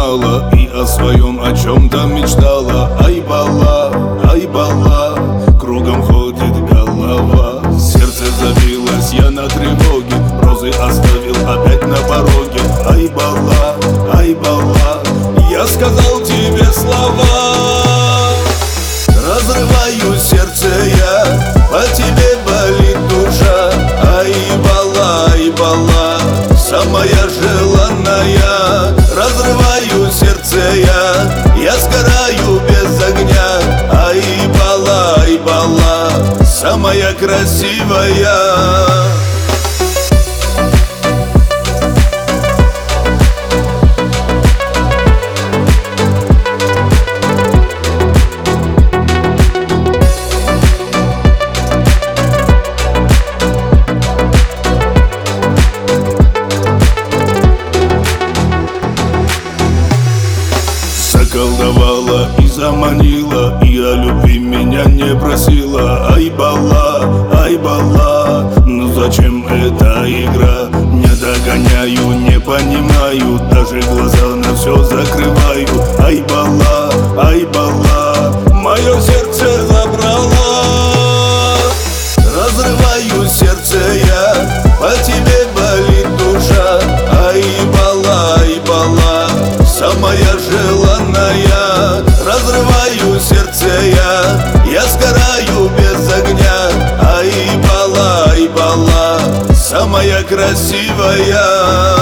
понимала и о своем о чем-то мечтала. Ай, бала, кругом ходит голова. Сердце забилось, я на тревоге, розы оставил опять на пороге. Ай, бала, я сказал тебе слова. Разрываю сердце я, по тебе болит душа. Ай, бала, самая желанная. Разрываю сердце я сгораю без огня. Ай, бала, самая красивая. Заколдовала и заманила, и о любви меня не просила. Ай, бала, ну зачем эта игра? Не догоняю, не понимаю, даже глаза на все закрываю. Ай, бала, мое сердце забрала. Разрываю сердце я, по тебе болит душа. Ай, бала, самая желанная. Разрываю сердце я сгораю без огня. Ай, бала, самая красивая.